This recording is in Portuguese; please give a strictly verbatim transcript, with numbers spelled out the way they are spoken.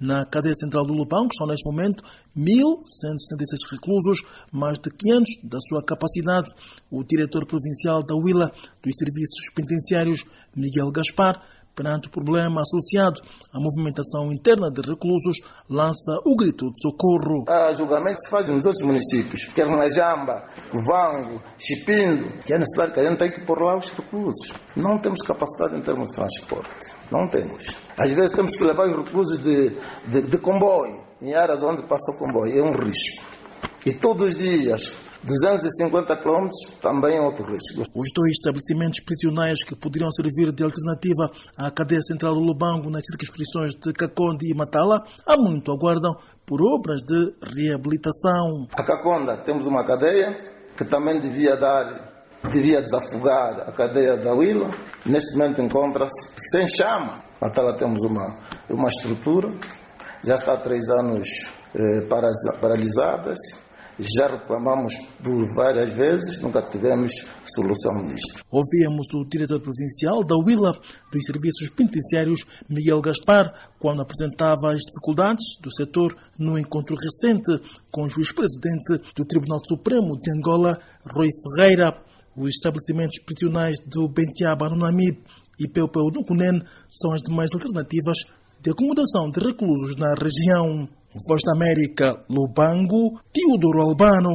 Na cadeia central do Lubango estão neste momento mil cento e sessenta e seis reclusos, mais de quinhentos da sua capacidade. O diretor provincial da Huila dos Serviços Penitenciários, Miguel Gaspar, perante o problema associado à movimentação interna de reclusos, lança o grito de socorro. Há julgamentos que se fazem nos outros municípios, quer na Jamba, Vango, Chipindo, que é necessário que a gente tenha que pôr lá os reclusos. Não temos capacidade em termos de transporte, não temos. Às vezes temos que levar os reclusos de, de, de comboio, em áreas onde passa o comboio, é um risco. E todos os dias, duzentos e cinquenta quilômetros, também é outro risco. Os dois estabelecimentos prisionais que poderiam servir de alternativa à cadeia central do Lubango nas circunscrições de Caconde e Matala há muito aguardam por obras de reabilitação. A Caconda temos uma cadeia que também devia dar, devia desafogar a cadeia da Huila. Neste momento encontra-se sem chama. Matala temos uma, uma estrutura, já está há três anos eh, paralisadas. Já reclamamos por várias vezes, nunca tivemos solução nisto. Ouvimos o diretor provincial da Huila dos Serviços Penitenciários, Miguel Gaspar, quando apresentava as dificuldades do setor no encontro recente com o juiz-presidente do Tribunal Supremo de Angola, Rui Ferreira. Os estabelecimentos prisionais do Bentiaba, no Namibe e Peu-Peu, no Cunene são as demais alternativas de acomodação de reclusos na região. Voz da América, Lubango, Teodoro Albano.